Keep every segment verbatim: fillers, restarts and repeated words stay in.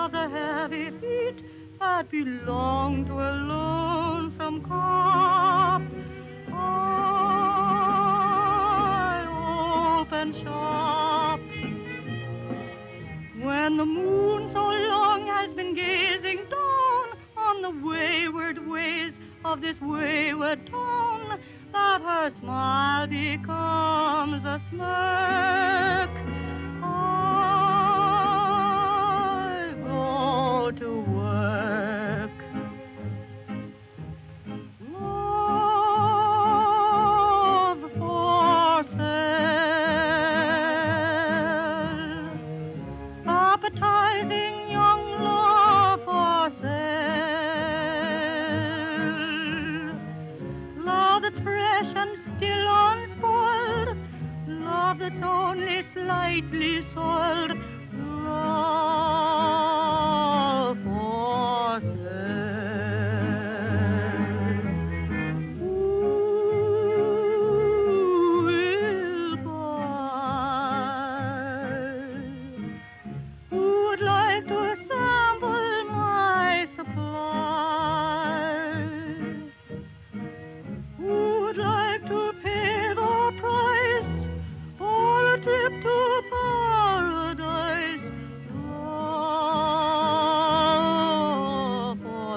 of the heavy feet that belong to a lonesome cop. I open shop when the moon so long has been gazing down on the wayward ways of this wayward town, that her smile becomes a smirk. I go to work. Love for sale. Appetizing young love for sale. Love that's fresh and still unspoiled. Love that's only slightly soiled. Love for sale. Who will buy? Who would like to sample my supply? Who would like to pay the price for a trip to paradise? Love for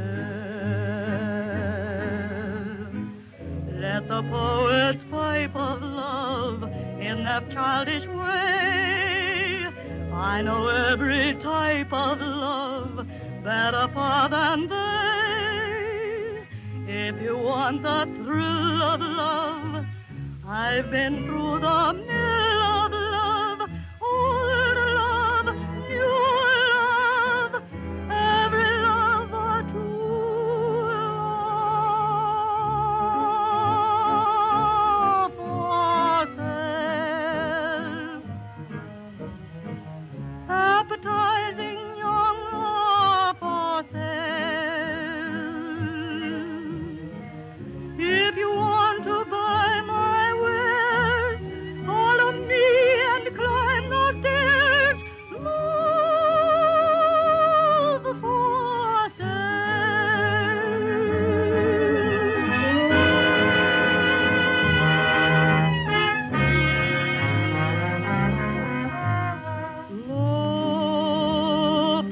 sale. Let the poets pipe of love in their childish way. I know every type of love better far than they. If you want the thrill of love, I've been through the mill of love, old love, new love, every love but true love for sale. Appetizing young love for sale. If you want to buy my wares, follow me and climb those stairs. Love for sale. Love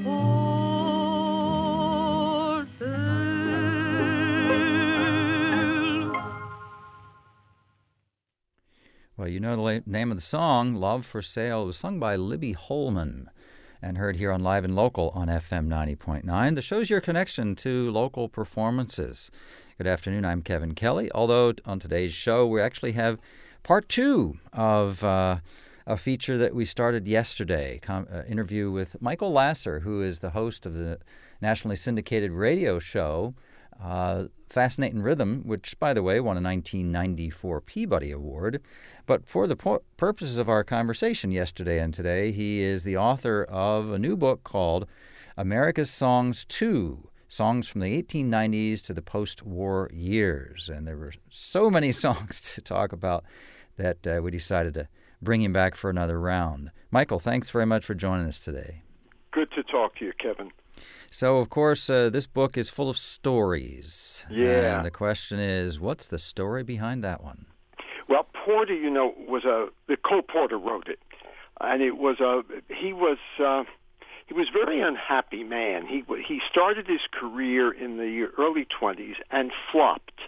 for sale. Well, you know the la- name of the song, Love for Sale. It was sung by Libby Holman and heard here on Live and Local on F M ninety point nine. That shows your connection to local performances. Good afternoon, I'm Kevin Kelly. Although on today's show we actually have part two of uh, a feature that we started yesterday, com- uh, interview with Michael Lasser, who is the host of the nationally syndicated radio show uh, Fascinating Rhythm, which, by the way, won a nineteen ninety-four Peabody Award. But for the pu- purposes of our conversation yesterday and today, he is the author of a new book called America's Songs two, Songs from the eighteen nineties to the Post-War Years. And there were so many songs to talk about that uh, we decided to bring him back for another round. Michael, thanks very much for joining us today. Good to talk to you, Kevin. So, of course, uh, this book is full of stories. Yeah. And the question is, what's the story behind that one? Well, Porter, you know, was a the Cole Porter wrote it, and it was a he was uh, he was a very unhappy man. He he started his career in the early twenties and flopped,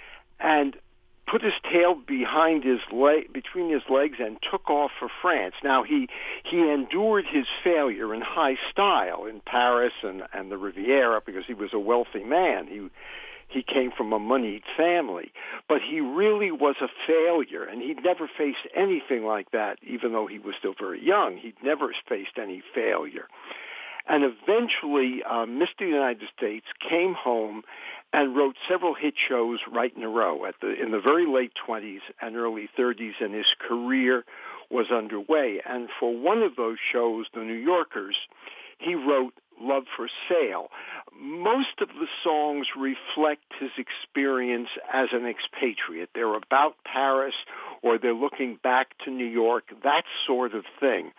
and put his tail behind his leg, between his legs, and took off for France. Now he he endured his failure in high style in Paris and and the Riviera because he was a wealthy man. He he came from a moneyed family, but he really was a failure, and he'd never faced anything like that. Even though he was still very young, he'd never faced any failure. And eventually, uh, Mister United States came home and wrote several hit shows right in a row at the in the very late twenties and early thirties, and his career was underway. And for one of those shows, The New Yorkers, he wrote Love for Sale. Most of the songs reflect his experience as an expatriate. They're about Paris, or they're looking back to New York, that sort of thing.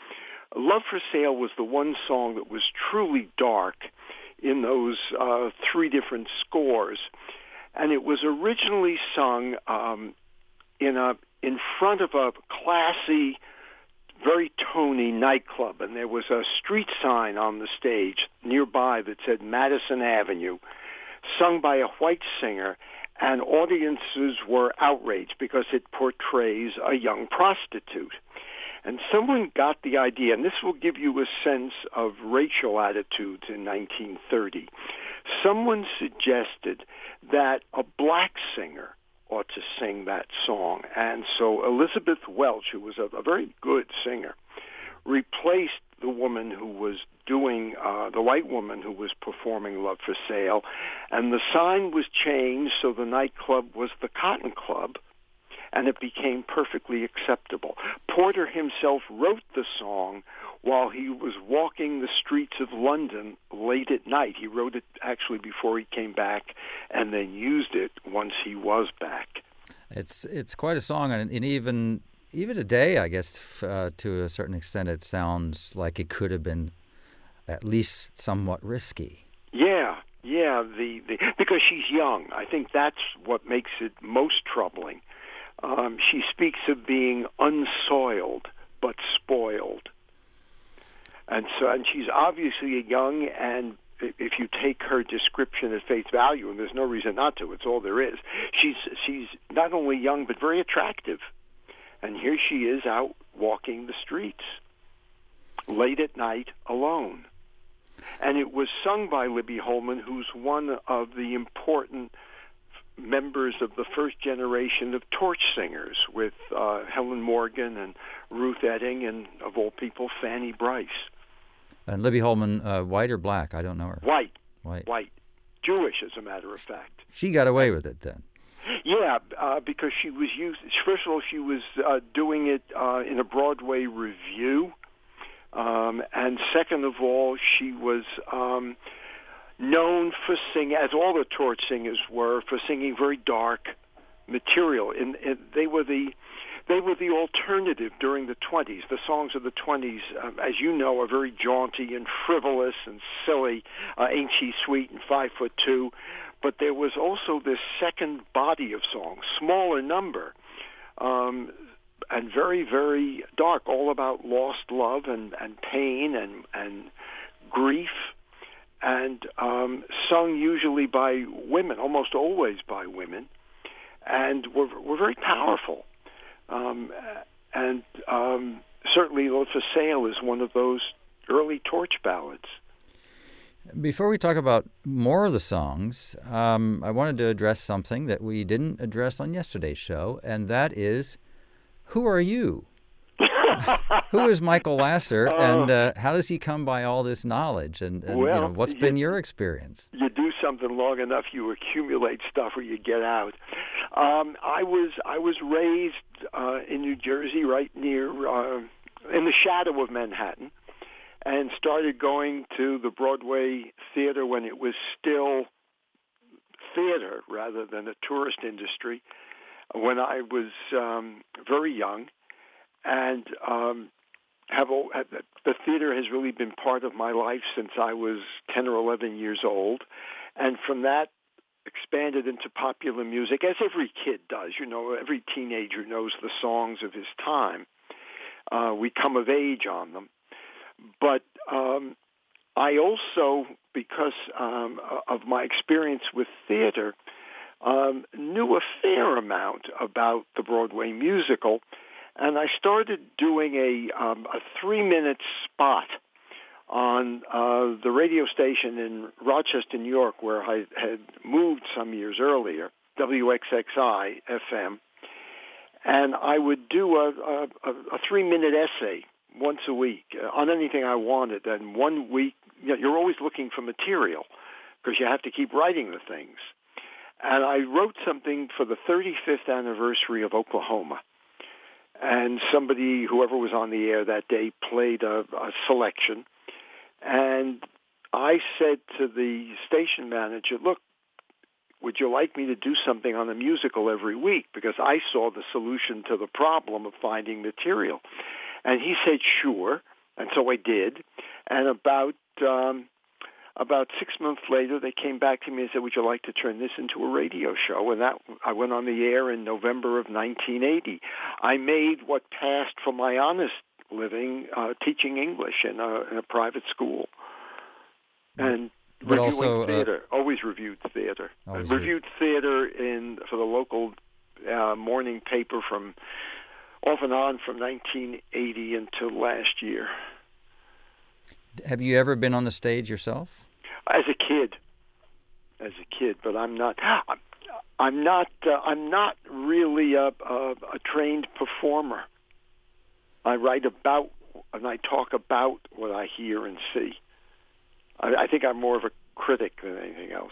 Love for Sale was the one song that was truly dark in those uh, three different scores. And it was originally sung um, in a in front of a classy, very tony nightclub. And there was a street sign on the stage nearby that said Madison Avenue, sung by a white singer. And audiences were outraged because it portrays a young prostitute. And someone got the idea, and this will give you a sense of racial attitudes in nineteen thirty. Someone suggested that a black singer ought to sing that song. And so Elizabeth Welch, who was a, a very good singer, replaced the woman who was doing, uh, the white woman who was performing Love for Sale. And the sign was changed so the nightclub was the Cotton Club, and it became perfectly acceptable. Porter himself wrote the song while he was walking the streets of London late at night. He wrote it actually before he came back and then used it once he was back. It's it's quite a song, and, and even even today, I guess, uh, to a certain extent, it sounds like it could have been at least somewhat risky. Yeah, yeah, the, the because she's young. I think that's what makes it most troubling. Um, she speaks of being unsoiled but spoiled. And so, and she's obviously young, and if you take her description at face value, and there's no reason not to, it's all there is, she's she's not only young but very attractive. And here she is out walking the streets late at night alone. And it was sung by Libby Holman, who's one of the important members of the first generation of torch singers with uh, Helen Morgan and Ruth Etting and, of all people, Fanny Bryce. And Libby Holman, uh, white or black? I don't know her. White. White. White. Jewish, as a matter of fact. She got away with it then. Yeah, uh, because she was used. First of all, she was uh, doing it uh, in a Broadway review, um, and second of all, she was um, known for singing, as all the torch singers were, for singing very dark material. And, and they were the they were the alternative during the twenties. The songs of the twenties, um, as you know, are very jaunty and frivolous and silly. Uh, Ain't She Sweet and Five Foot Two. But there was also this second body of songs, smaller number, um, and very, very dark, all about lost love and, and pain and, and grief, and um, sung usually by women, almost always by women, and were, were very powerful. Um, and um, certainly Love for Sale is one of those early torch ballads. Before we talk about more of the songs, um, I wanted to address something that we didn't address on yesterday's show, and that is, who are you? Who is Michael Lasser, uh, and uh, how does he come by all this knowledge? And, and well, you know, what's you, been your experience? You do something long enough, you accumulate stuff, or you get out. Um, I was I was raised uh, in New Jersey, right near uh, in the shadow of Manhattan, and started going to the Broadway theater when it was still theater rather than a tourist industry, when I was um, very young. And um, have, have the theater has really been part of my life since I was ten or eleven years old. And from that, expanded into popular music, as every kid does. You know, every teenager knows the songs of his time. Uh, we come of age on them. But um, I also, because um, of my experience with theater, um, knew a fair amount about the Broadway musical, and I started doing a, um, a three-minute spot on uh, the radio station in Rochester, New York, where I had moved some years earlier, W X X I F M, and I would do a, a, a three-minute essay once a week uh, on anything I wanted. And one week, you know, you're always looking for material because you have to keep writing the things. And I wrote something for the thirty-fifth anniversary of Oklahoma. And somebody, whoever was on the air that day, played a, a selection. And I said to the station manager, look, would you like me to do something on the musical every week? Because I saw the solution to the problem of finding material. And he said, sure. And so I did. And about um, about six months later, they came back to me and said, would you like to turn this into a radio show? And that I went on the air in November of nineteen eighty. I made what passed for my honest living uh, teaching English in a, in a private school. And but reviewing also, theater, uh, always reviewed theater. Always I reviewed theater in for the local uh, morning paper from off and on from nineteen eighty until last year. Have you ever been on the stage yourself? As a kid, as a kid, but I'm not. I'm, I'm not. Uh, I'm not really a, a, a trained performer. I write about and I talk about what I hear and see. I, I think I'm more of a critic than anything else.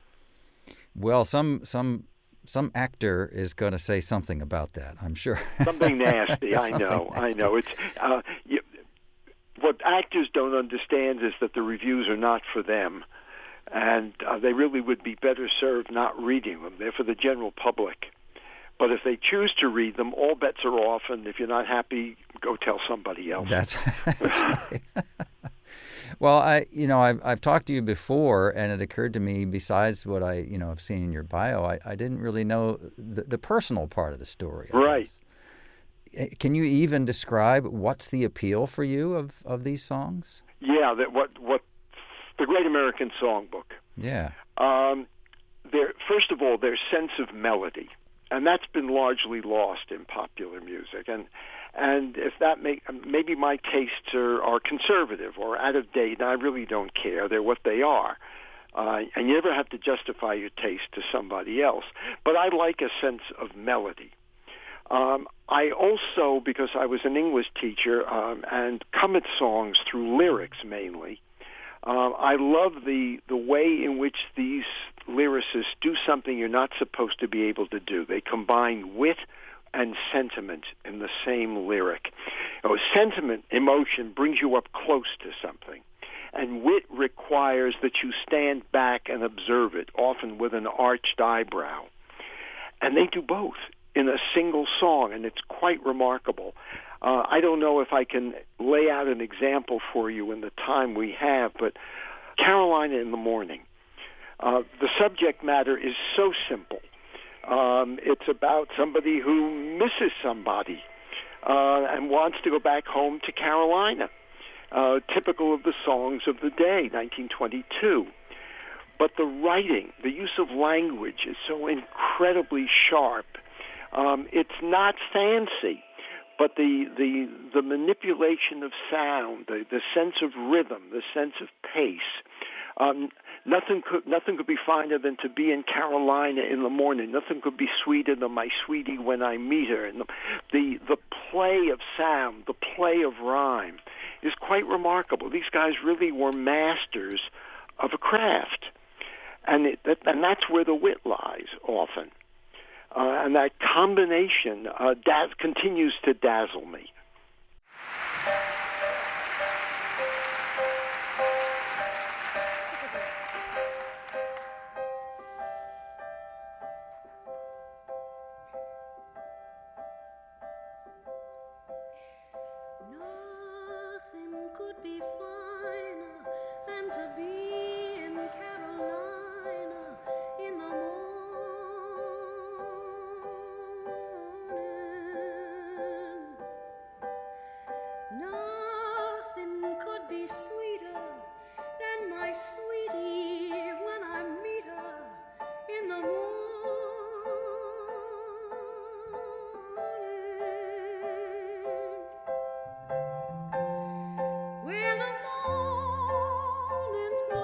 Well, some some some actor is going to say something about that, I'm sure. Something nasty. I Something know. nasty. I know. It's uh, you, what actors don't understand is that the reviews are not for them, and uh, they really would be better served not reading them. They're for the general public. But if they choose to read them, all bets are off, and if you're not happy, go tell somebody else. That's, that's right. Well, I, you know, I've I've talked to you before, and it occurred to me, besides what I, you know, have seen in your bio, I, I didn't really know the, the personal part of the story. I Right. guess. Can you even describe what's the appeal for you of, of these songs? Yeah, that what what the Great American Songbook. Yeah. Um, their first of all, their sense of melody, and that's been largely lost in popular music. And and if that may maybe my tastes are, are conservative or out of date, and I really don't care. They're what they are. Uh, and you never have to justify your taste to somebody else. But I like a sense of melody. Um, I also, because I was an English teacher um, and come at songs through lyrics mainly, uh, I love the the way in which these lyricists do something you're not supposed to be able to do. They combine wit and sentiment in the same lyric. You know, sentiment, emotion, brings you up close to something. And wit requires that you stand back and observe it, often with an arched eyebrow. And they do both in a single song, and it's quite remarkable. Uh, I don't know if I can lay out an example for you in the time we have, but Carolina in the Morning. Uh, the subject matter is so simple. Um, it's about somebody who misses somebody uh, and wants to go back home to Carolina, uh, typical of the songs of the day, nineteen twenty-two. But the writing, the use of language is so incredibly sharp. Um, it's not fancy, but the, the the manipulation of sound, the, the sense of rhythm, the sense of pace, um, nothing could nothing could be finer than to be in Carolina in the morning. Nothing could be sweeter than my sweetie when I meet her. And the the, the play of sound, the play of rhyme, is quite remarkable. These guys really were masters of a craft, and it, that, and that's where the wit lies often. Uh, and that combination uh, daz- continues to dazzle me. Nothing could be finer than to be in Carolina in the morning. Nothing could be sweeter than my sweetie when I meet her in the morning. Where the morning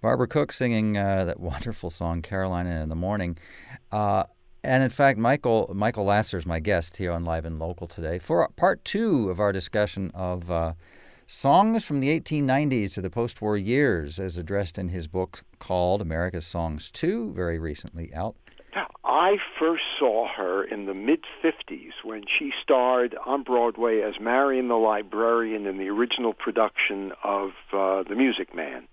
Barbara Cook singing uh, that wonderful song, Carolina in the Morning. Uh, and in fact, Michael Michael Lasser is my guest here on Live and Local today for part two of our discussion of uh, songs from the eighteen nineties to the post-war years, as addressed in his book called America's Songs two, very recently out. I first saw her in the mid-fifties when she starred on Broadway as Marion the Librarian in the original production of uh, The Music Man.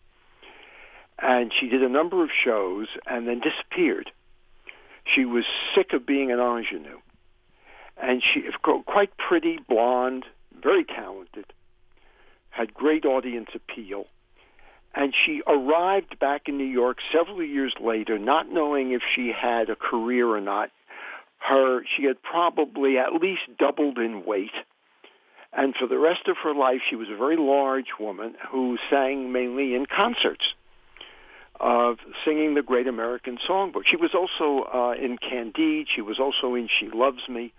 And she did a number of shows and then disappeared. She was sick of being an ingenue. And she, quite pretty, blonde, very talented, had great audience appeal. And she arrived back in New York several years later, not knowing if she had a career or not. Her, she had probably at least doubled in weight. And for the rest of her life, she was a very large woman who sang mainly in concerts of singing the Great American Songbook. She was also uh, in Candide. She was also in She Loves Me.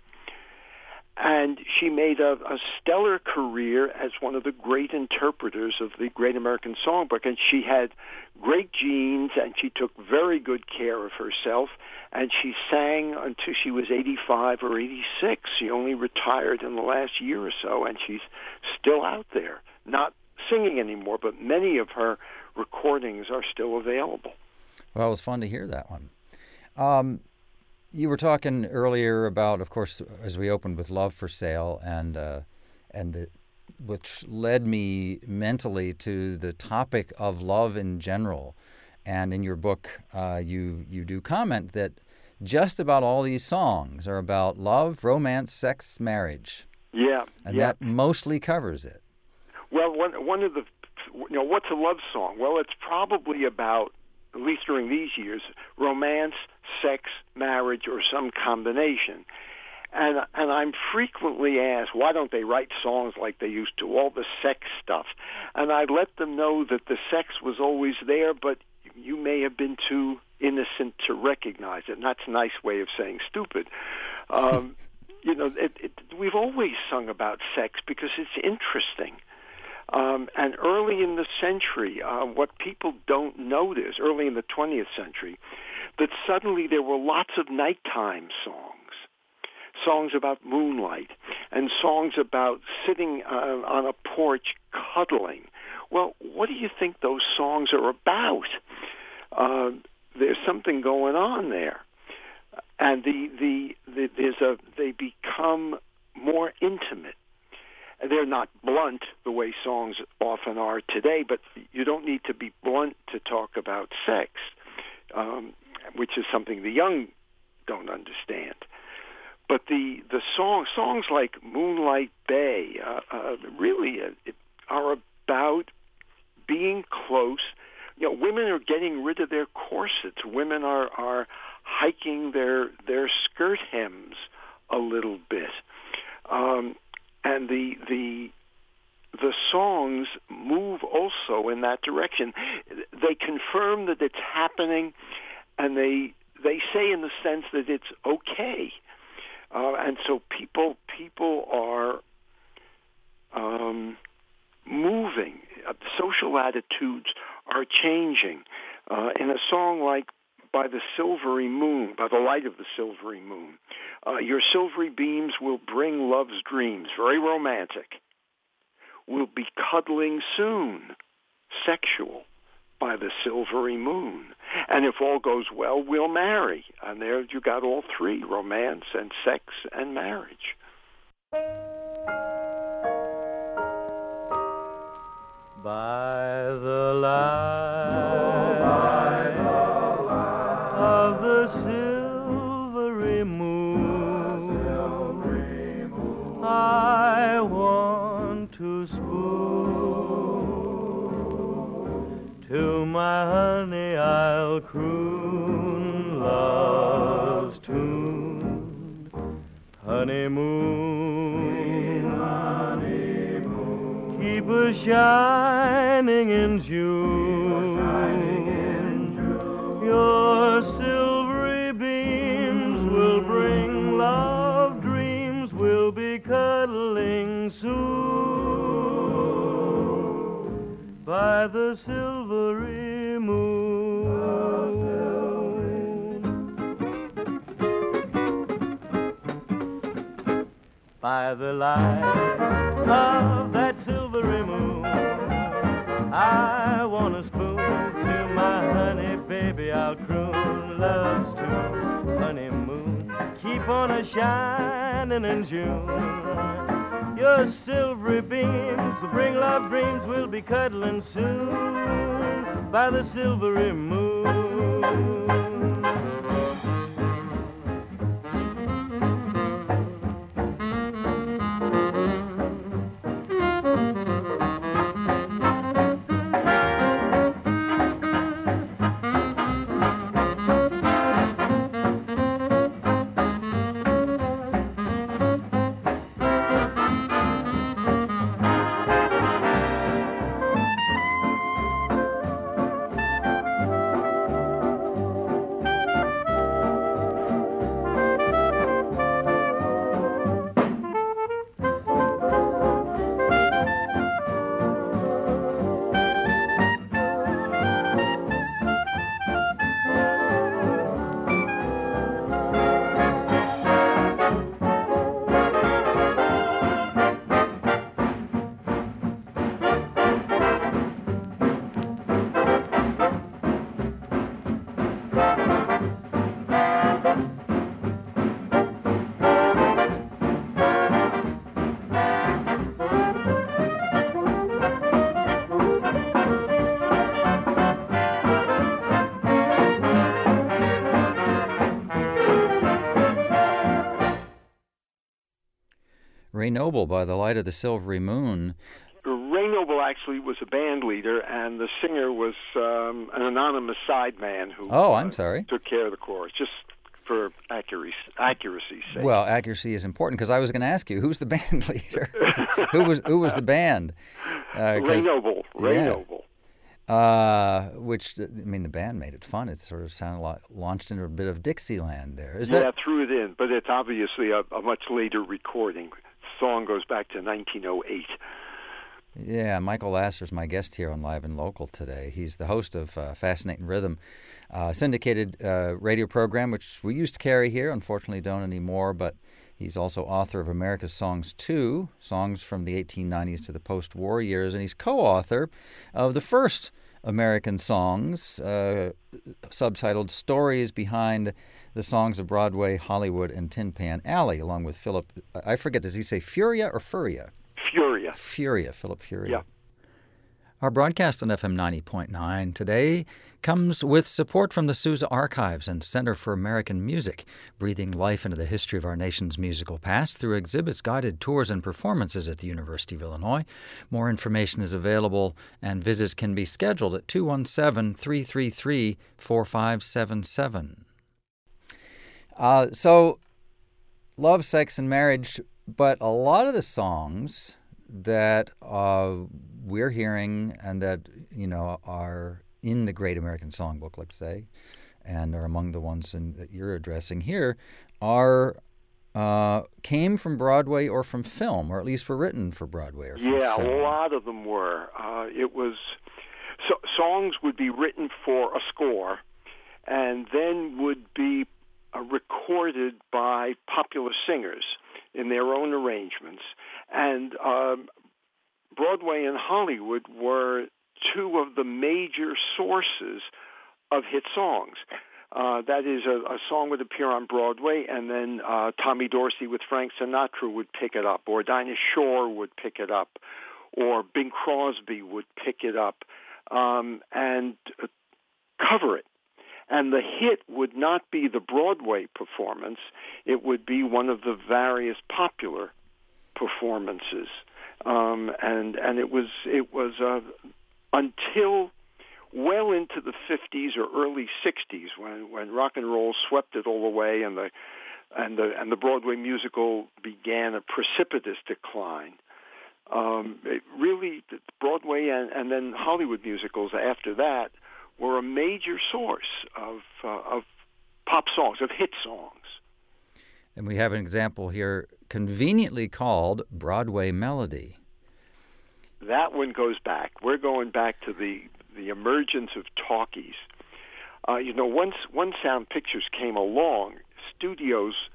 And she made a, a stellar career as one of the great interpreters of the Great American Songbook. And she had great genes, and she took very good care of herself. And she sang until she was eighty-five or eighty-six. She only retired in the last year or so, and she's still out there, not singing anymore, but many of her recordings are still available. Well, it was fun to hear that one. Um, You were talking earlier about, of course, as we opened with Love for Sale, and uh, and the, which led me mentally to the topic of love in general. And in your book, uh, you you do comment that just about all these songs are about love, romance, sex, marriage. Yeah, and yeah. that mostly covers it. Well, one one of the, you know, what's a love song? Well, it's probably about, at least during these years, romance, sex, marriage, or some combination. And and I'm frequently asked, why don't they write songs like they used to, all the sex stuff? And I let them know that the sex was always there, but you may have been too innocent to recognize it. And that's a nice way of saying stupid. Um, you know, it, it, we've always sung about sex because it's interesting. Um, and early in the century, uh, what people don't notice, early in the twentieth century, that suddenly there were lots of nighttime songs, songs about moonlight, and songs about sitting uh, on a porch cuddling. Well, what do you think those songs are about? Uh, there's something going on there. And the, the, the there's a they become more intimate. They're not blunt the way songs often are today, but you don't need to be blunt to talk about sex, um, which is something the young don't understand. But the the song, songs like Moonlight Bay uh, uh, really uh, are about being close. You know, women are getting rid of their corsets. Women are, are hiking their their skirt hems a little bit. Um, And the the the songs move also in that direction. They confirm that it's happening, and they they say in the sense that it's okay. Uh, and so people people are um, moving. Uh, social attitudes are changing. Uh, in a song like By the Silvery Moon, by the light of the silvery moon, Uh, your silvery beams will bring love's dreams. Very romantic. We'll be cuddling soon. Sexual. By the silvery moon. And if all goes well, we'll marry. And there you got all three, romance and sex and marriage. By the light, by the light of the silvery moon, silvery moon, I want to spoon. To my honey I'll croon love's tune. Honeymoon, honeymoon, keep a shining in June. Your silvery beams will bring love dreams. We'll be cuddling soon by the silvery moon. by the light of that silvery moon. I want to spoon to my honey, baby, I'll croon love's tune, honeymoon. Keep on a shining in June. Your silvery beams will bring love dreams. We'll be cuddling soon by the silvery moon. Ray Noble, By the Light of the Silvery Moon. Ray Noble actually was a band leader, and the singer was um, an anonymous sideman who Oh, I'm uh, sorry. took care of the chorus, just for accuracy, accuracy's sake. Well, accuracy is important because I was going to ask you, who's the band leader? who was who was the band? Uh, Ray Noble. Ray yeah. Noble. Uh, which, I mean, the band made it fun. It sort of sounded like launched into a bit of Dixieland there. Is yeah, that... threw it in, but it's obviously a, a much later recording. The song goes back to nineteen oh eight. Yeah, Michael Lasser's my guest here on Live and Local today. He's the host of uh, Fascinating Rhythm, uh, syndicated uh, radio program, which we used to carry here. Unfortunately, don't anymore, but he's also author of America's Songs two, songs from the eighteen nineties to the post-war years, and he's co-author of the first American songs, uh, subtitled Stories Behind the Songs of Broadway, Hollywood, and Tin Pan Alley, along with Philip, I forget, does he say Furia or Furia? Furia. Furia, Philip Furia. Yeah. Our broadcast on F M ninety point nine today comes with support from the Sousa Archives and Center for American Music, breathing life into the history of our nation's musical past through exhibits, guided tours, and performances at the University of Illinois. More information is available, and visits can be scheduled at two one seven, three three three, four five seven seven. Uh, so, love, sex, and marriage, but a lot of the songs that uh, we're hearing and that, you know, are in the Great American Songbook, let's say, and are among the ones in, that you're addressing here, are uh, came from Broadway or from film, or at least were written for Broadway or from yeah, film. a lot of them were. Uh, it was so, songs would be written for a score, and then would be uh, recorded by popular singers in their own arrangements. And um, Broadway and Hollywood were two of the major sources of hit songs. Uh, that is, a, a song would appear on Broadway, and then uh, Tommy Dorsey with Frank Sinatra would pick it up, or Dinah Shore would pick it up, or Bing Crosby would pick it up um, and uh, cover it. And the hit would not be the Broadway performance. It would be one of the various popular performances. Um, and and it was it was uh, until well into the fifties or early sixties when, when rock and roll swept it all away, and the and the and the Broadway musical began a precipitous decline. Um, it really, Broadway and, and then Hollywood musicals after that were a major source of uh, of pop songs, of hit songs. And we have an example here conveniently called Broadway Melody. That one goes back. We're going back to the, the emergence of talkies. Uh, you know, once, once Sound Pictures came along, studios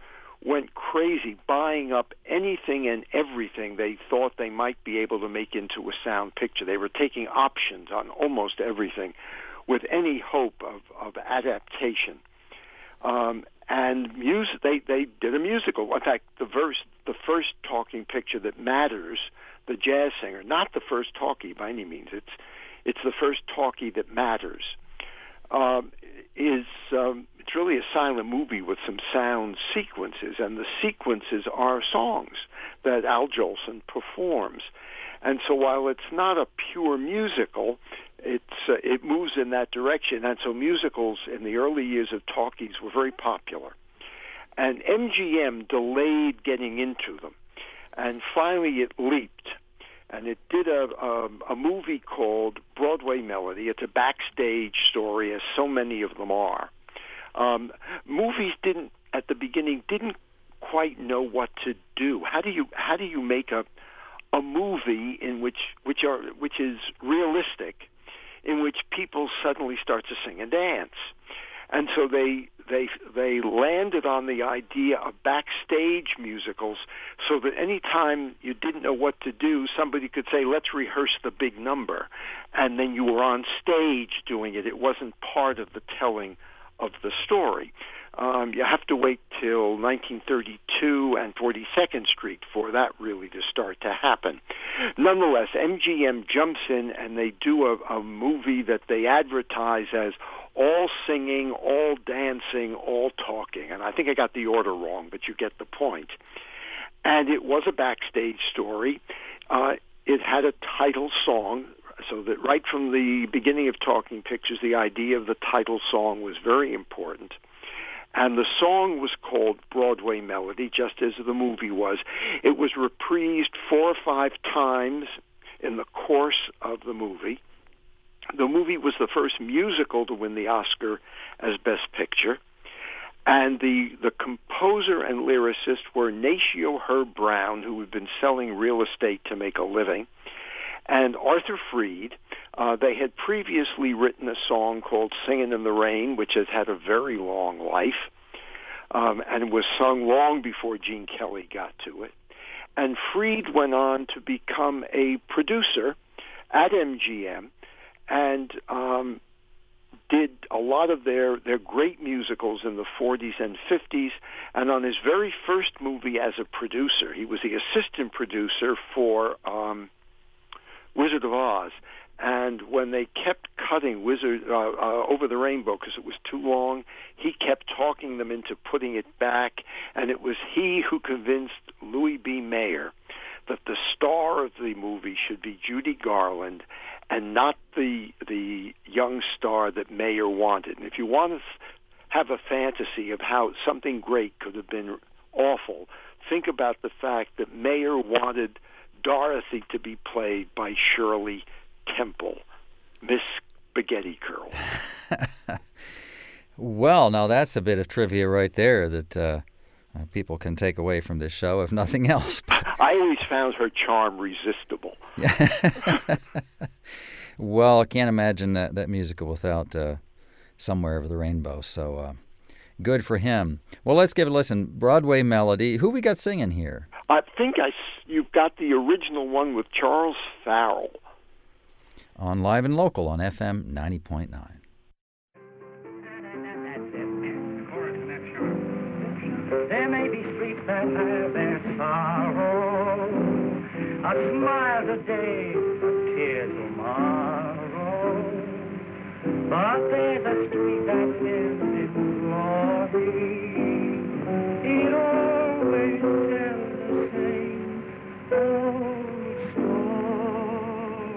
went crazy buying up anything and everything they thought they might be able to make into a sound picture. They were taking options on almost everything with any hope of, of adaptation. Um, and music, they, they did a musical. In fact, the verse, the first talking picture that matters, The Jazz Singer, not the first talkie by any means, it's, it's the first talkie that matters, um, is um, it's really a silent movie with some sound sequences, and the sequences are songs that Al Jolson performs. And so while it's not a pure musical, it's uh, it moves in that direction. And so musicals in the early years of talkies were very popular. And M G M delayed getting into them. And finally it leaped. And it did a, a, a movie called Broadway Melody. It's a backstage story, as so many of them are. Um, movies didn't, at the beginning, didn't quite know what to do. How do you how do you make a a movie in which which are which is realistic, in which people suddenly start to sing and dance? And so they they they landed on the idea of backstage musicals, so that any time you didn't know what to do, somebody could say, "Let's rehearse the big number," and then you were on stage doing it. It wasn't part of the telling of the story. Um, you have to wait till nineteen thirty-two and forty-second Street for that really to start to happen. Nonetheless, M G M jumps in and they do a, a movie that they advertise as all singing, all dancing, all talking. And I think I got the order wrong, but you get the point. And it was a backstage story. Uh, it had a title song, so that right from the beginning of Talking Pictures, the idea of the title song was very important. And the song was called Broadway Melody, just as the movie was. It was reprised four or five times in the course of the movie. The movie was the first musical to win the Oscar as Best Picture. And the, the composer and lyricist were Natio Herb Brown, who had been selling real estate to make a living, and Arthur Freed. Uh, they had previously written a song called Singin' in the Rain, which has had a very long life, um, and was sung long before Gene Kelly got to it. And Freed went on to become a producer at M G M, and um, did a lot of their, their great musicals in the forties and fifties. And on his very first movie as a producer, he was the assistant producer for um, Wizard of Oz. And when they kept cutting Wizard uh, uh, Over the Rainbow because it was too long, he kept talking them into putting it back. And it was he who convinced Louis B. Mayer that the star of the movie should be Judy Garland and not the the young star that Mayer wanted. And if you want to have a fantasy of how something great could have been awful, think about the fact that Mayer wanted Dorothy to be played by Shirley Temple, Miss Spaghetti Curl. Well, now that's a bit of trivia right there that uh, people can take away from this show, if nothing else. I always found her charm resistible. Well, I can't imagine that, that musical without uh, Somewhere Over the Rainbow, so uh, good for him. Well, let's give it a listen. Broadway Melody. Who we got singing here? I think I, you've got the original one with Charles Farrell. On Live and Local on F M ninety point nine. There may be streets that have their sorrow, a smile today, a tear tomorrow. But there's a street that lives in glory. It always tells the same old story.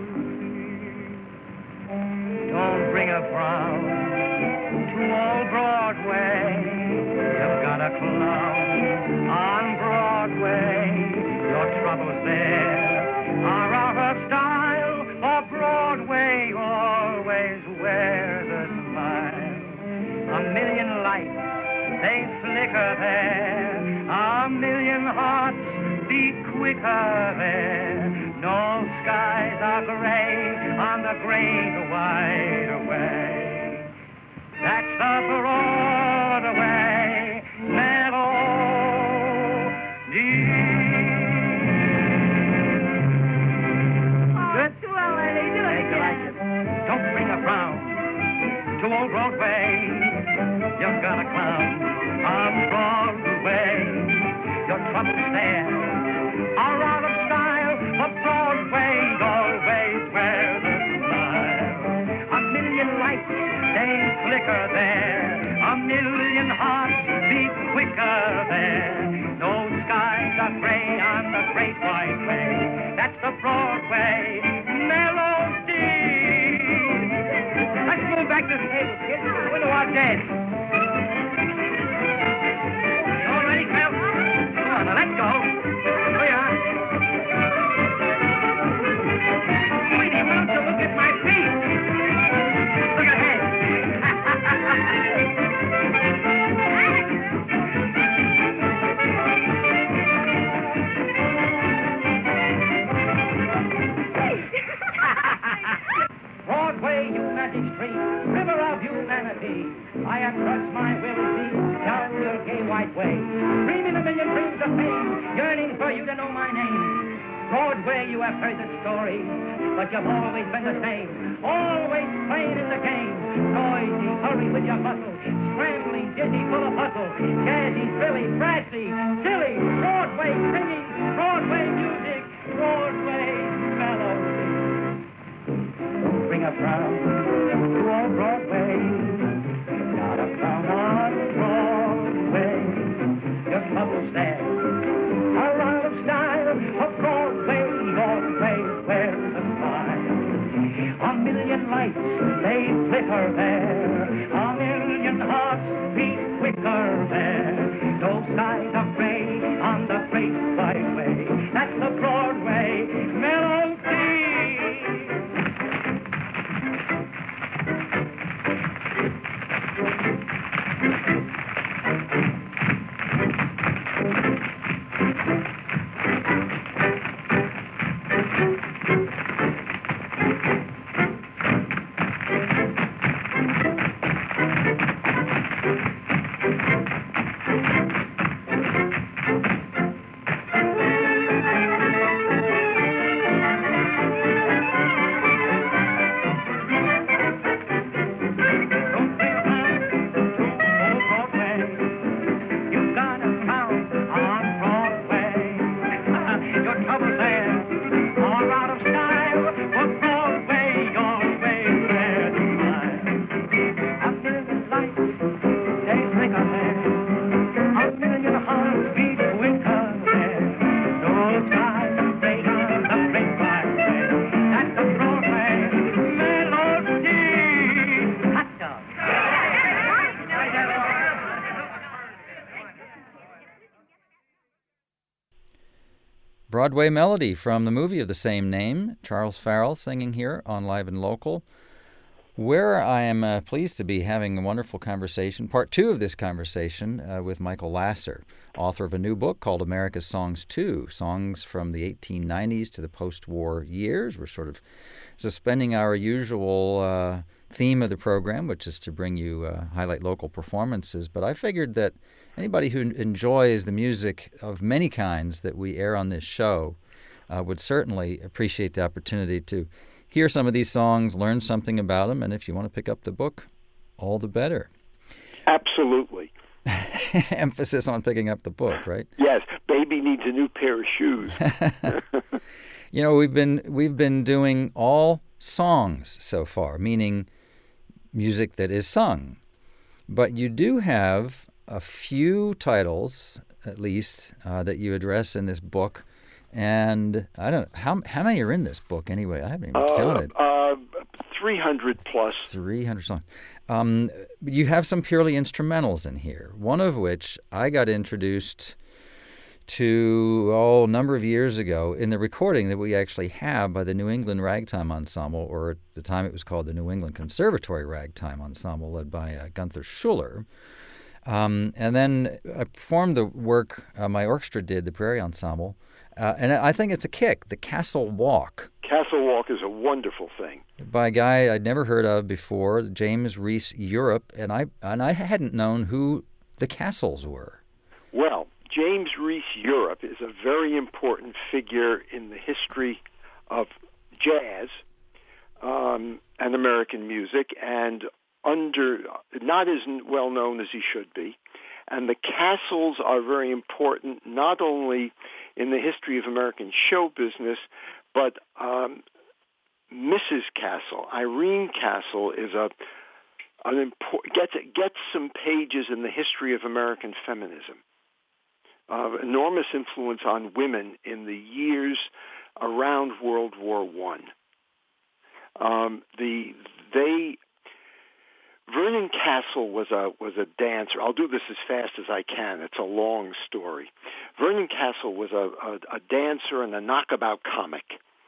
Don't bring a frown to old Broadway. You've got a clown on Broadway. Your troubles there are out of style, for Broadway always wears a smile. A million lights, they flicker there. A million hearts beat quicker there. No skies are gray on the great wide away. That's the Broadway melody. clown on Broadway. Your troubles there are out of style, but Broadway always wears a smile. A million lights, they flicker there. A million hearts beat quicker there. No skies are gray on the great white way. That's the Broadway melody. Let's move back to the table, kids. We're to our dance. All ready, Phil? Come on, now let's go. Here we are. Sweetie, why don't you look at my feet? Look ahead. Broadway, you magic street, river of humanity, I have trust my will lead down your gay white way, dreaming a million dreams of fame, yearning for you to know my name. Broadway, you have heard the story, but you've always been the same, always playing in the game, noisy, hurry with your bustle, scrambling, dizzy, full of hustle, jazzy, thrilly, brassy, silly, Broadway singing, Broadway music, Broadway melody. Bring a frown to old Broadway, not a frown on Broadway. Your troubles there are out of style, a Broadway always wears a smile. A million lights, they flicker there, a million hearts beat quicker there. No skies are gray on the great white way. That's the Broadway melody. Broadway Melody from the movie of the same name. Charles Farrell singing here on Live and Local, where I am uh, pleased to be having a wonderful conversation, part two of this conversation uh, with Michael Lasser, author of a new book called America's Songs two, songs from the eighteen nineties to the post-war years. We're sort of suspending our usual uh, theme of the program, which is to bring you, uh, highlight local performances. But I figured that anybody who enjoys the music of many kinds that we air on this show uh, would certainly appreciate the opportunity to hear some of these songs, learn something about them, and if you want to pick up the book, all the better. Absolutely. Emphasis on picking up the book, right? Yes, baby needs a new pair of shoes. You know, we've been we've been doing all songs so far, meaning music that is sung. But you do have a few titles, at least, uh, that you address in this book. And I don't know, how how many are in this book anyway? I haven't even uh, counted. Uh, three hundred plus. three hundred songs. Um, you have some purely instrumentals in here, one of which I got introduced to, oh, a number of years ago in the recording that we actually have by the New England Ragtime Ensemble, or at the time it was called the New England Conservatory Ragtime Ensemble, led by uh, Gunther Schuller. Um, and then I performed the work uh, my orchestra did, the Prairie Ensemble, uh, and I think it's a kick, the Castle Walk. Castle Walk is a wonderful thing. By a guy I'd never heard of before, James Reese Europe, and I and I hadn't known who the Castles were. Well, James Reese Europe is a very important figure in the history of jazz um, and American music, and under, not as well known as he should be. And the castles are very important, not only in the history of American show business, but um, Missus Castle, Irene Castle, is a an import, gets gets some pages in the history of American feminism. Uh, enormous influence on women in the years around World War One. Um, the they. Vernon Castle was a was a dancer. I'll do this as fast as I can. It's a long story. Vernon Castle was a, a, a dancer and a knockabout comic.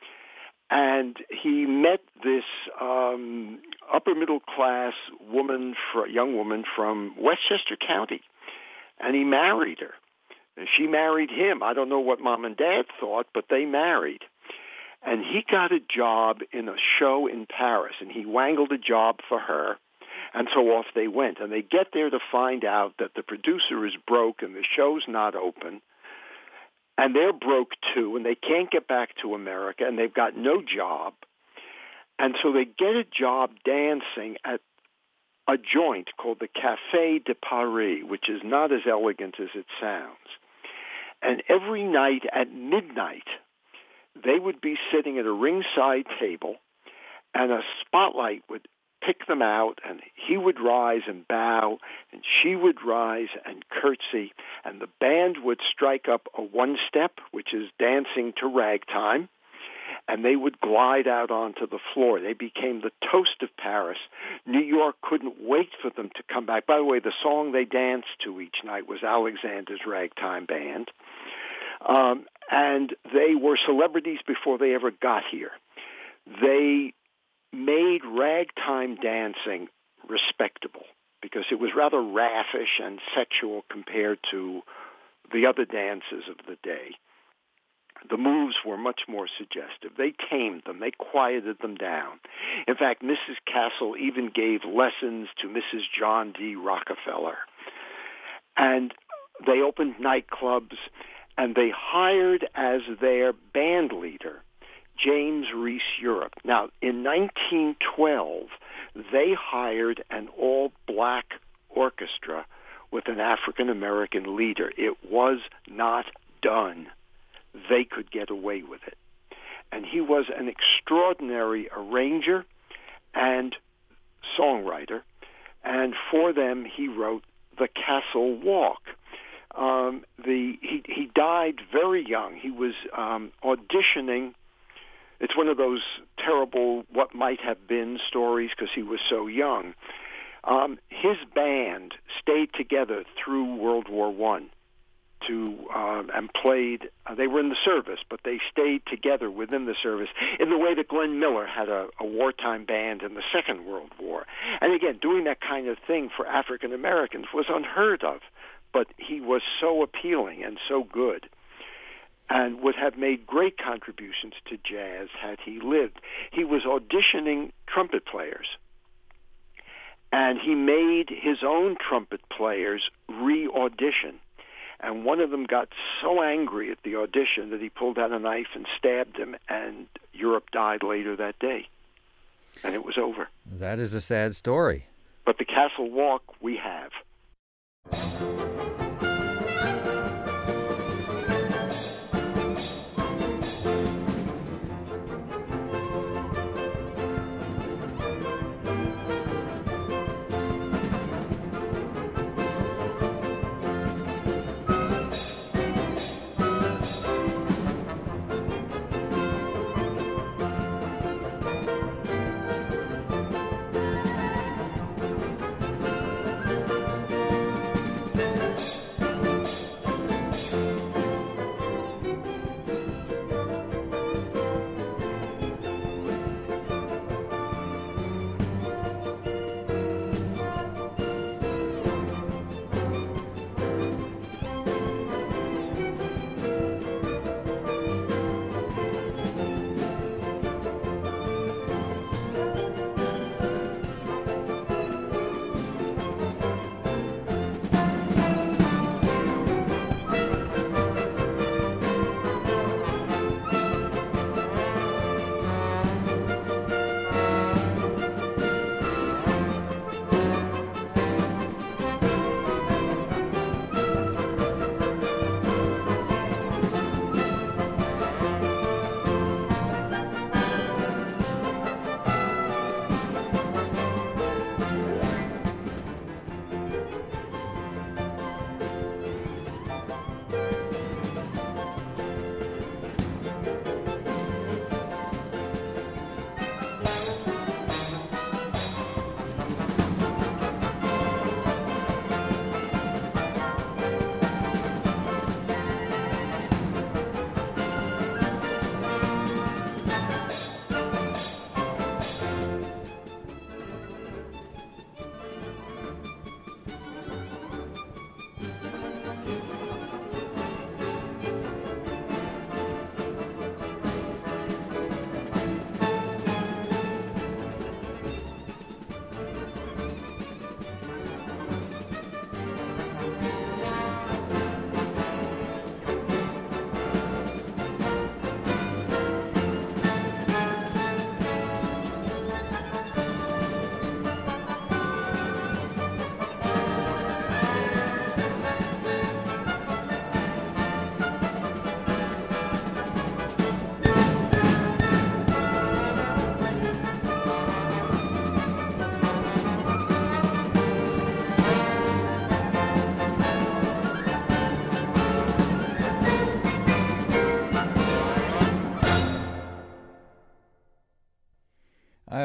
And he met this um, upper middle class woman, for, young woman from Westchester County, and he married her. And she married him. I don't know what mom and dad thought, but they married. And he got a job in a show in Paris, and he wangled a job for her. And so off they went. And they get there to find out that the producer is broke and the show's not open. And they're broke too, and they can't get back to America, and they've got no job. And so they get a job dancing at a joint called the Café de Paris, which is not as elegant as it sounds. And every night at midnight, they would be sitting at a ringside table, and a spotlight would pick them out, and he would rise and bow, and she would rise and curtsy, and the band would strike up a one-step, which is dancing to ragtime, and they would glide out onto the floor. They became the toast of Paris. New York couldn't wait for them to come back. By the way, the song they danced to each night was Alexander's Ragtime Band, um, and they were celebrities before they ever got here. They made ragtime dancing respectable because it was rather raffish and sexual compared to the other dances of the day. The moves were much more suggestive. They tamed them. They quieted them down. In fact, Missus Castle even gave lessons to Missus John D. Rockefeller. And they opened nightclubs, and they hired as their band leader James Reese Europe. Now, in nineteen twelve, they hired an all-black orchestra with an African-American leader. It was not done. They could get away with it. And he was an extraordinary arranger and songwriter, and for them he wrote The Castle Walk. Um, the he, he died very young. He was um, auditioning. It's one of those terrible what might have been stories because he was so young. Um, his band stayed together through World War One to um, and played. Uh, they were in the service, but they stayed together within the service in the way that Glenn Miller had a, a wartime band in the Second World War. And again, doing that kind of thing for African Americans was unheard of, but he was so appealing and so good, and would have made great contributions to jazz had he lived. He was auditioning trumpet players, and he made his own trumpet players re-audition. And one of them got so angry at the audition that he pulled out a knife and stabbed him, and Europe died later that day. And it was over. That is a sad story. But the Castle Walk we have.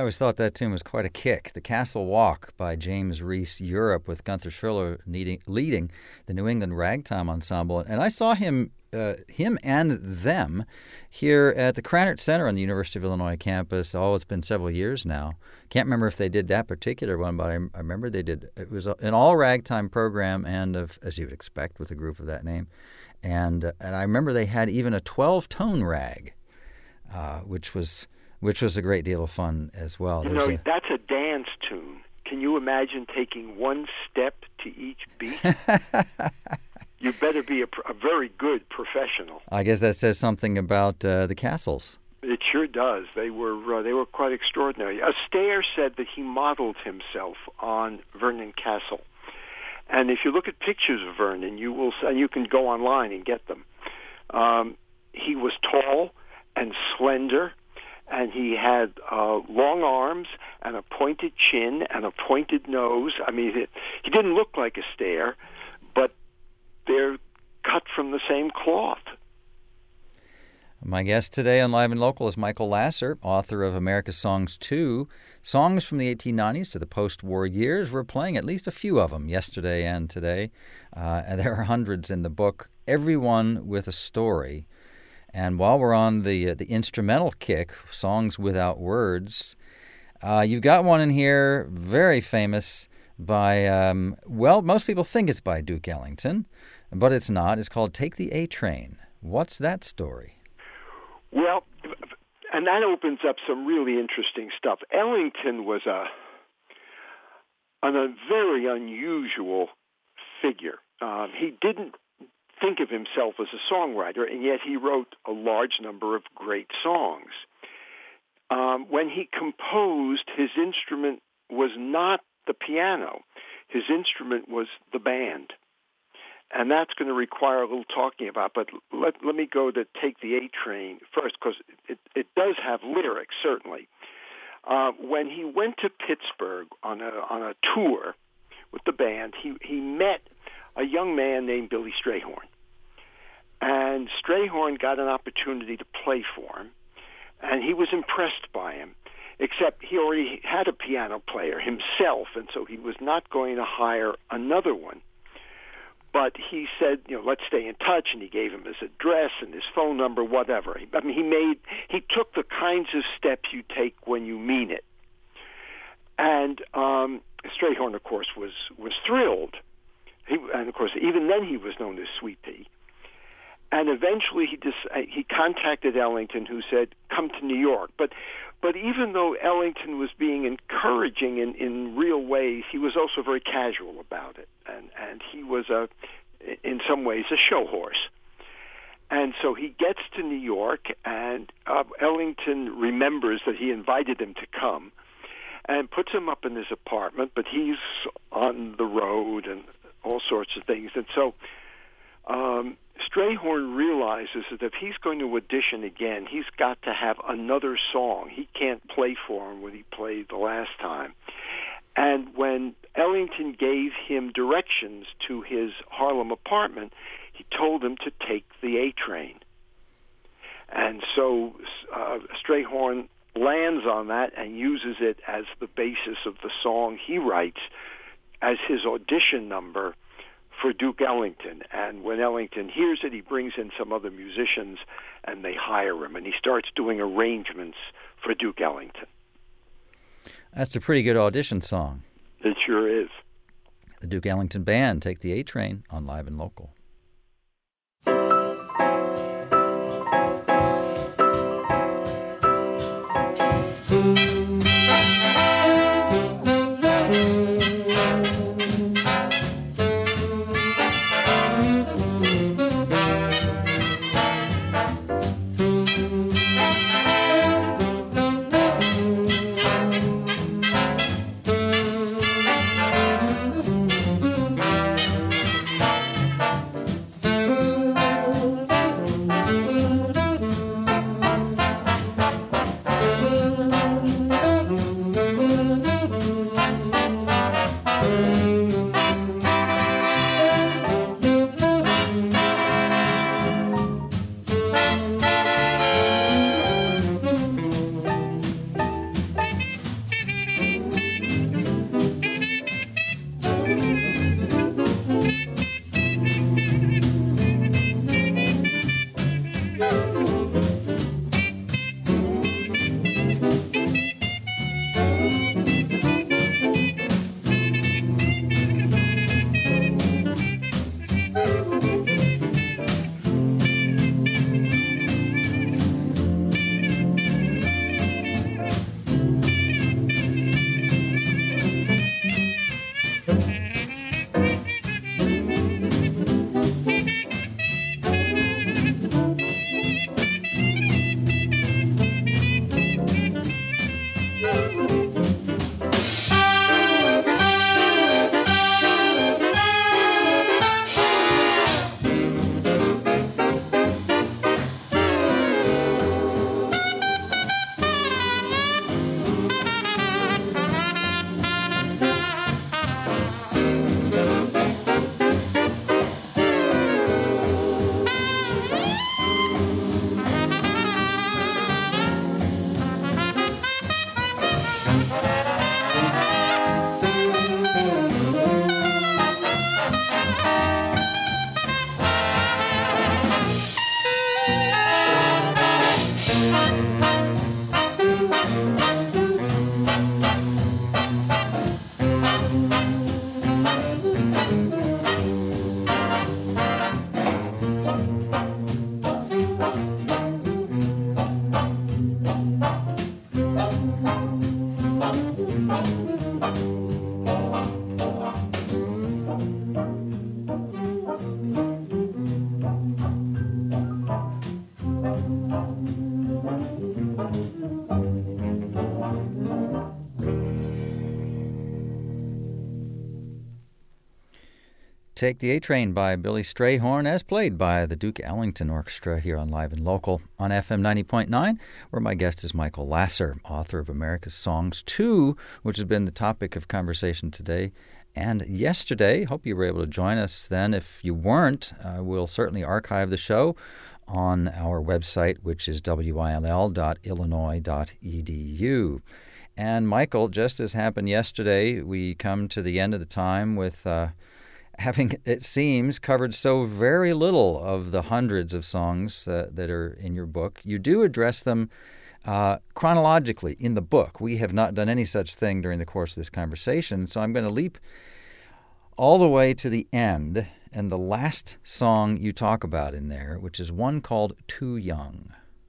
always thought that tune was quite a kick. The Castle Walk by James Reese Europe with Gunther Schuller leading, leading the New England Ragtime Ensemble. And I saw him uh, him and them here at the Krannert Center on the University of Illinois campus. Oh, it's been several years now. Can't remember if they did that particular one, but I, I remember they did. It was an all-ragtime program and, of, as you would expect with a group of that name. And, uh, and I remember they had even a twelve-tone rag, uh, which was... which was a great deal of fun as well. You There's know, a, that's a dance tune. Can you imagine taking one step to each beat? You better be a, a very good professional. I guess that says something about uh, the Castles. It sure does. They were uh, they were quite extraordinary. Astaire said that he modeled himself on Vernon Castle, and if you look at pictures of Vernon, you will, and you can go online and get them. Um, he was tall and slender. And he had uh, long arms and a pointed chin and a pointed nose. I mean, it, he didn't look like Astaire, but they're cut from the same cloth. My guest today on Live and Local is Michael Lasser, author of America's Songs two, songs from the eighteen nineties to the post-war years. We're playing at least a few of them yesterday and today, uh, and there are hundreds in the book, every one with a story. And while we're on the uh, the instrumental kick, songs without words, uh, you've got one in here, very famous by, um, well, most people think it's by Duke Ellington, but it's not. It's called Take the A Train. What's that story? Well, and that opens up some really interesting stuff. Ellington was a, an, a very unusual figure. Um, he didn't think of himself as a songwriter, and yet he wrote a large number of great songs. Um, when he composed, his instrument was not the piano. His instrument was the band. And that's going to require a little talking about, but let, let me go to Take the A Train first, because it, it does have lyrics, certainly. Uh, when he went to Pittsburgh on a, on a tour with the band, he, he met a young man named Billy Strayhorn. And Strayhorn got an opportunity to play for him, and he was impressed by him, except he already had a piano player himself, and so he was not going to hire another one. But he said, you know, let's stay in touch, and he gave him his address and his phone number, whatever. I mean, he made, he took the kinds of steps you take when you mean it. And um, Strayhorn, of course, was, was thrilled. He, and, of course, even then he was known as Sweet Pea. And eventually he dis- he contacted Ellington, who said, come to New York. But but even though Ellington was being encouraging in, in real ways, he was also very casual about it. And, and he was, a, in some ways, a show horse. And so he gets to New York, and uh, Ellington remembers that he invited him to come and puts him up in his apartment, but he's on the road and all sorts of things. And so um, Strayhorn realizes that if he's going to audition again, he's got to have another song. He can't play for him what he played the last time. And when Ellington gave him directions to his Harlem apartment, he told him to take the A Train. And so uh, Strayhorn lands on that and uses it as the basis of the song he writes as his audition number for Duke Ellington. And when Ellington hears it, he brings in some other musicians, and they hire him, and he starts doing arrangements for Duke Ellington. That's a pretty good audition song. It sure is. The Duke Ellington Band, Take the A Train on Live and Local. Take the A-Train by Billy Strayhorn, as played by the Duke Ellington Orchestra here on Live and Local on F M ninety point nine, where my guest is Michael Lasser, author of America's Songs two, which has been the topic of conversation today and yesterday. Hope you were able to join us then. If you weren't, uh, we'll certainly archive the show on our website, which is w i l l dot illinois dot e d u. And Michael, just as happened yesterday, we come to the end of the time with uh, having, it seems, covered so very little of the hundreds of songs uh, that are in your book. You do address them uh, chronologically in the book. We have not done any such thing during the course of this conversation, so I'm going to leap all the way to the end and the last song you talk about in there, which is one called Too Young.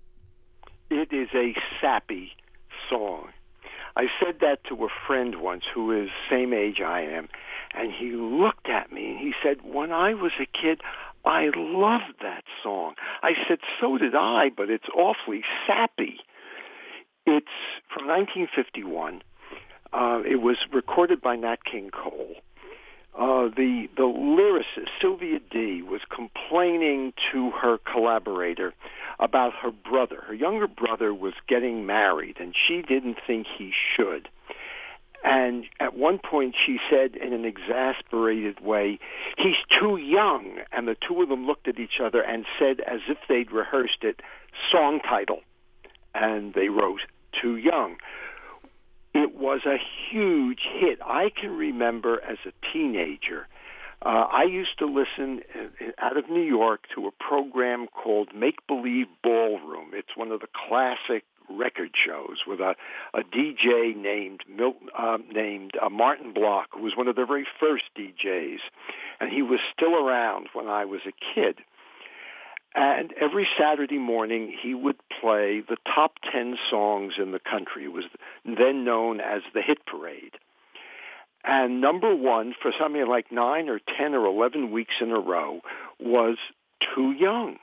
It is a sappy song. I said that to a friend once who is same age I am, and he looked at me and he said, when I was a kid, I loved that song. I said, so did I, but it's awfully sappy. It's from nineteen fifty-one. Uh, it was recorded by Nat King Cole. Uh, the the lyricist, Sylvia D., was complaining to her collaborator about her brother. Her younger brother was getting married, and she didn't think he should. And at one point she said in an exasperated way, he's too young. And the two of them looked at each other and said, as if they'd rehearsed it, song title. And they wrote, Too Young. It was a huge hit. I can remember as a teenager, uh, I used to listen uh, out of New York to a program called Make Believe Ballroom. It's one of the classic record shows with a, a D J named Milton, uh, named uh, Martin Block, who was one of the very first D Js, and he was still around when I was a kid. And every Saturday morning, he would play the top ten songs in the country. It was then known as the Hit Parade. And number one, for something like nine or ten or eleven weeks in a row, was Too Young.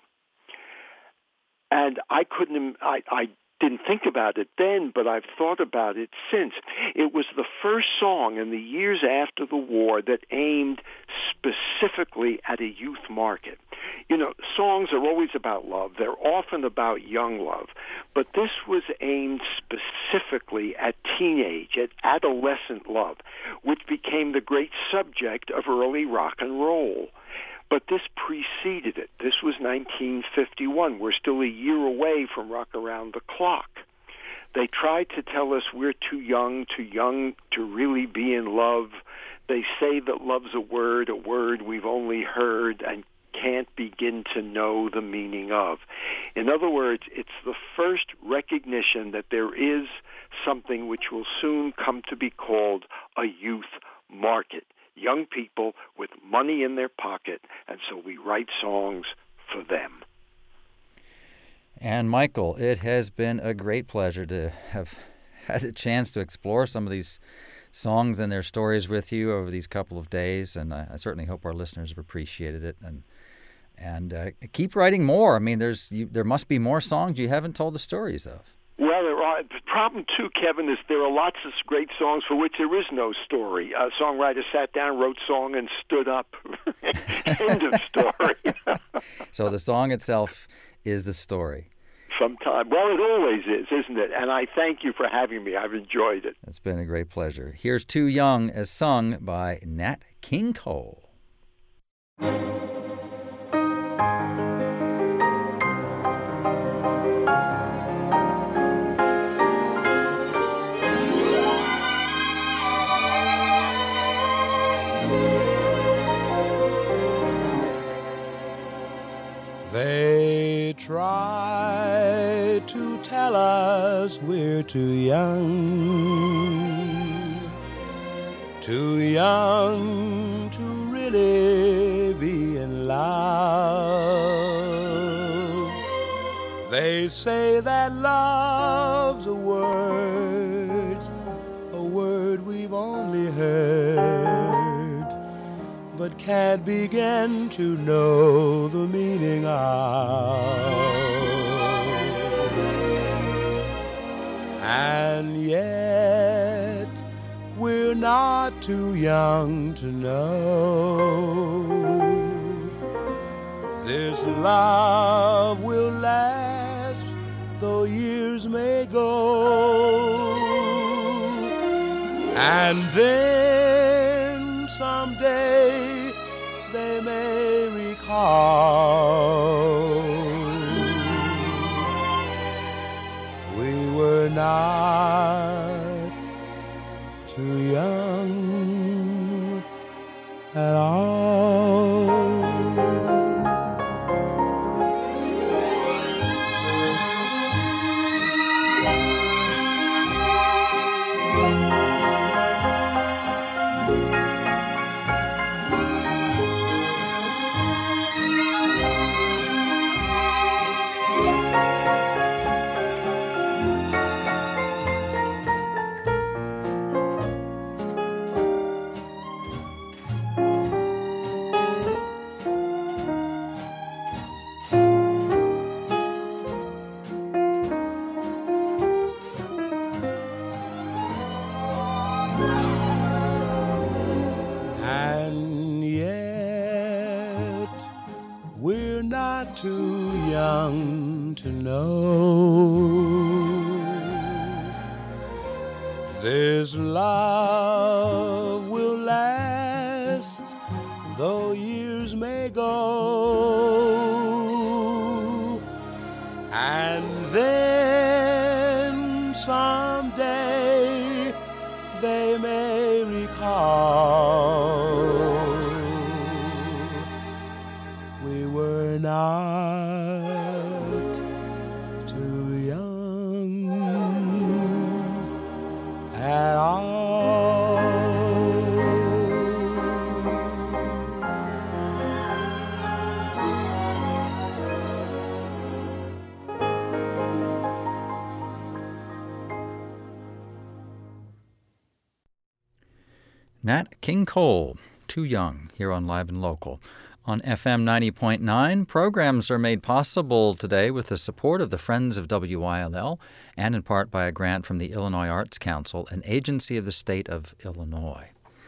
And I couldn't, I, I didn't think about it then, but I've thought about it since. It was the first song in the years after the war that aimed specifically at a youth market. You know, songs are always about love. They're often about young love. But this was aimed specifically at teenage, at adolescent love, which became the great subject of early rock and roll. But this preceded it. This was nineteen fifty-one. We're still a year away from Rock Around the Clock. They tried to tell us we're too young, too young to really be in love. They say that love's a word, a word we've only heard and can't begin to know the meaning of. In other words, it's the first recognition that there is something which will soon come to be called a youth market. Young people with money in their pocket, and so we write songs for them. And Michael, it has been a great pleasure to have had a chance to explore some of these songs and their stories with you over these couple of days, and I, I certainly hope our listeners have appreciated it. And and uh, keep writing more. I mean, there's you, there must be more songs you haven't told the stories of. Well, there are. The problem, too, Kevin, is there are lots of great songs for which there is no story. A songwriter sat down, wrote song, and stood up. End of story. So the song itself is the story. Sometime. Well, it always is, isn't it? And I thank you for having me. I've enjoyed it. It's been a great pleasure. Here's Too Young, as sung by Nat King Cole. They try to tell us we're too young, too young to really be in love. They say that love's a word, a word we've only heard, but can't begin to know the meaning of. And yet we're not too young to know This love will last, though years may go. And then someday they may recall we were not too young at all. Too young to know this love will last, though years may go. And then someday they may recall we were not too young at all. Nat King Cole, Too Young, here on Live and Local. On F M ninety point nine, programs are made possible today with the support of the Friends of W I L L and in part by a grant from the Illinois Arts Council, an agency of the state of Illinois.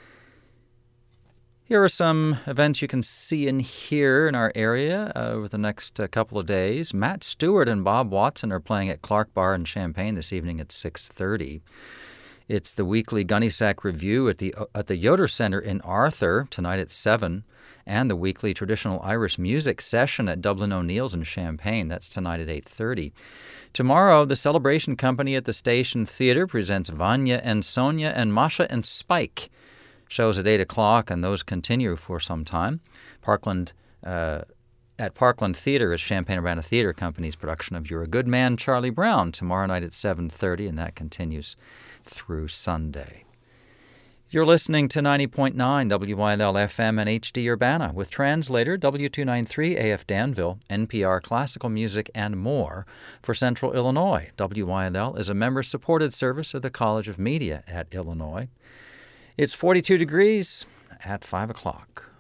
Here are some events you can see and hear in our area uh, over the next uh, couple of days. Matt Stewart and Bob Watson are playing at Clark Bar in Champaign this evening at six thirty. It's the weekly Gunnysack Review at the at the Yoder Center in Arthur tonight at seven. And the weekly traditional Irish music session at Dublin O'Neill's in Champaign. That's tonight at eight thirty. Tomorrow, the Celebration Company at the Station Theatre presents Vanya and Sonia and Masha and Spike. Shows at eight o'clock, and those continue for some time. Parkland uh, at Parkland Theatre is Champaign-Urbana Theatre Company's production of You're a Good Man, Charlie Brown, tomorrow night at seven thirty, and that continues through Sunday. You're listening to ninety point nine W I L L F M and H D Urbana with translator W two ninety-three A F Danville, N P R classical music, and more for Central Illinois. W I L L is a member-supported service of the College of Media at Illinois. It's forty-two degrees at five o'clock.